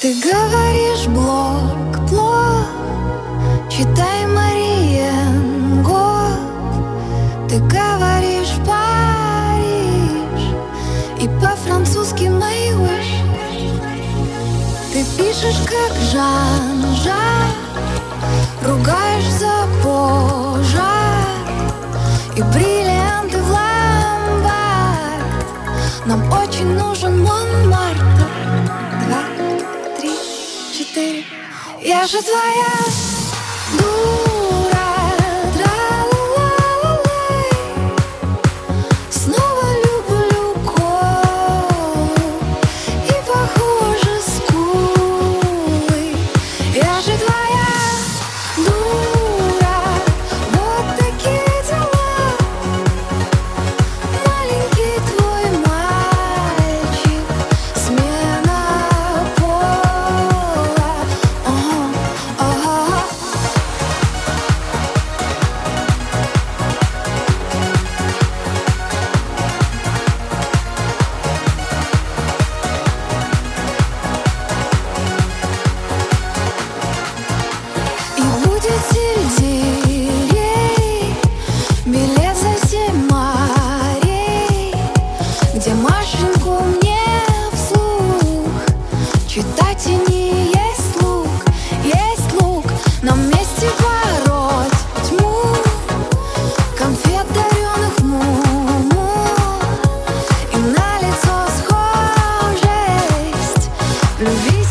Ты говоришь блок, читай Мариенго. Ты говоришь Париж и по-французски my wish. Ты пишешь как Жан-Жак, ругаешь за пожар и бриллианты в ломбард. Нам очень нужен Монмартр. 2, 3, 4. Я же твоя дура, тра-ла-ла-ла-лай. Снова люблю колу и, похоже, скулы. Я же твоя дура, вот такие дела. Маленький твой мальчик, смена пола. Ага. И будет сельдерей, билет за 7 морей, где Машеньку мне вслух читать и не есть лук, есть лук. Нам вместе пороть тьму, конфет дареных муму, и на лицо схожесть в любви.